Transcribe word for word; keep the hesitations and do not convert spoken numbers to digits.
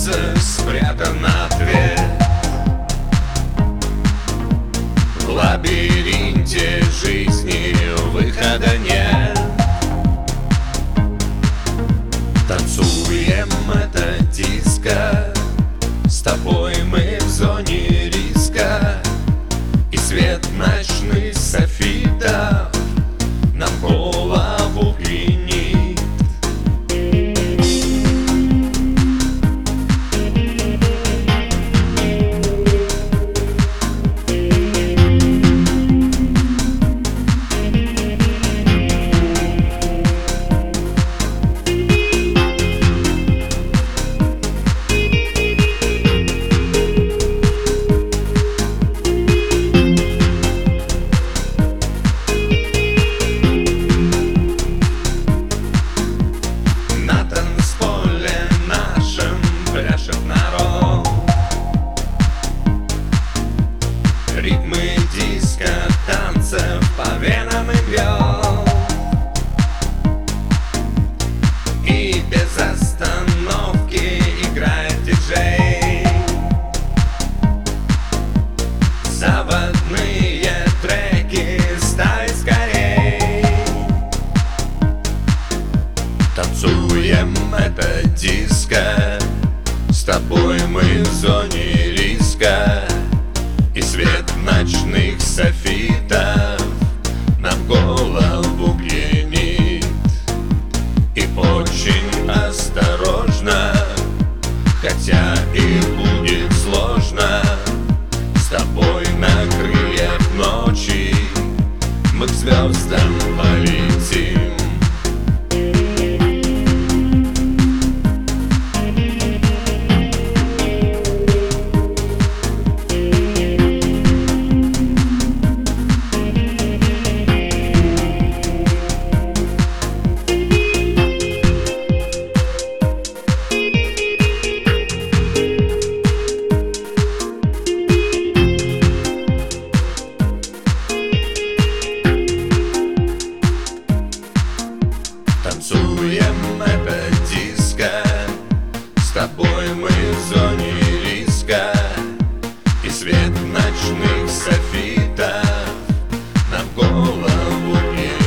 сердце спрятан ответ. В лабиринте жизни выхода нет. Танцуем это диско, с тобой мы в зоне риска, и свет ночных софитов нам голову пьянит. Ритмы диско, танцев по венам и бьет, и без остановки играет диджей. Заводные треки ставить скорей. Танцуем это диско, с тобой мы в зоне риска, и свет ночных софитов нам голову пьянит. И очень осторожно, хотя и будет сложно, с тобой на крыльях ночи мы к звездам полетим. Танцуем это диско, с тобой мы в зоне риска, и свет ночных софитов нам голову пьянит.